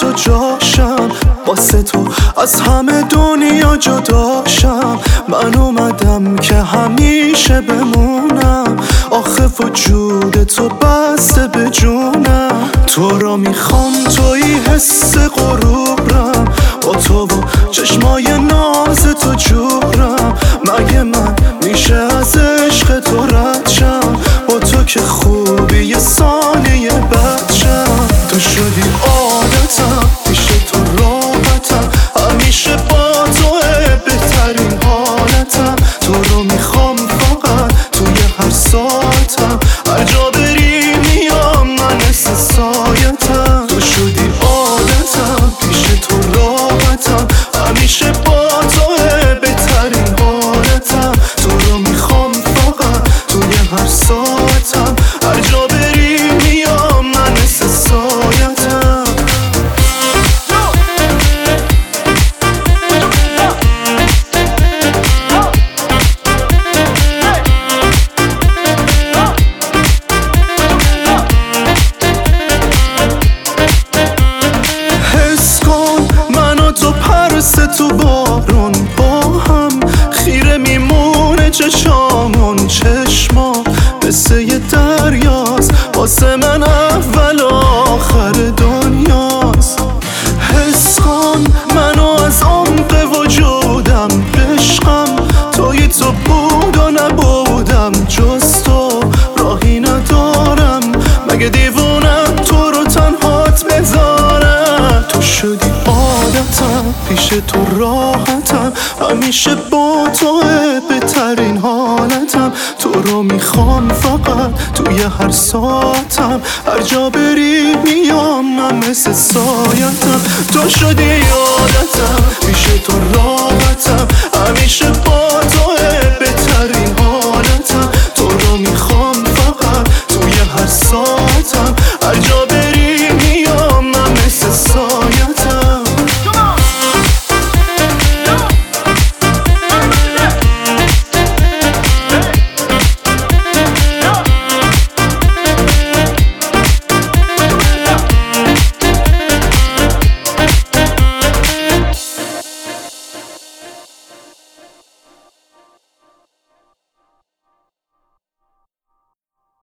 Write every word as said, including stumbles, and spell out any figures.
تو جاشم، واسه تو از همه دنیا جداشم. من اومدم که همیشه بمونم، آخه وجود تو بسته به جونم. تو را میخوام توی حس غروبرم، با تو و چشمای ناز تو جورم. مگه من میشه از عشق تو رد شم؟ با تو که خوبی یه ثانیه بد شم. تو شدی عادتم، پیش تو راحتم، همیشه با توه بهترین حالتم. تو رو میخوام فقط توی هر ساعتم، هر جا بری میام من مثل سایتم. تو شدی عادتم، پیش تو راحتم، همیشه با توه بهترین حالتم. تو رو میخوام فقط توی هر ساعتم، هر جا بری میام من مثل سایتم. حس کن من و تو پرس تو بارون با هم، خیره میمونه چشامون. چشما مثل یه دریاست، واسه من اول و آخر دنیاست. حس کن منو از عمق وجودم، عشقم توی تو بود و نبودم. جز تو راهی ندارم، مگه دیوونم تو رو تنهات بذارم. تو شدی عادتم، پیش تو راحتم، همیشه با توه بهترین حالتم. تو رو میخوام فقط توی هر ساعتم، هر جا بری میام من مثل سایتم. تو شدی عادتم، پیش تو راحتم، همیشه با توه بهترین حالتم. تو رو میخوام